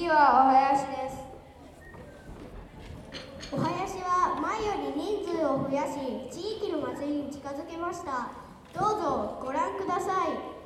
次はお囃子です。 お囃子は前より人数を増やし、地域の祭りに近づけました。どうぞご覧ください。